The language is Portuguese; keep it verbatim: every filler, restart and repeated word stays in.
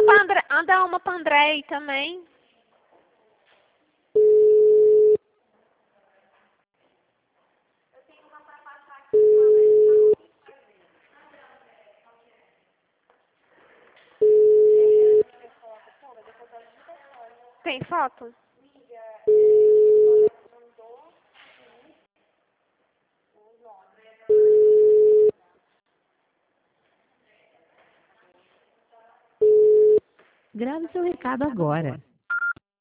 pra André, anda uma pra André aí também. Tem foto? Grave seu recado agora.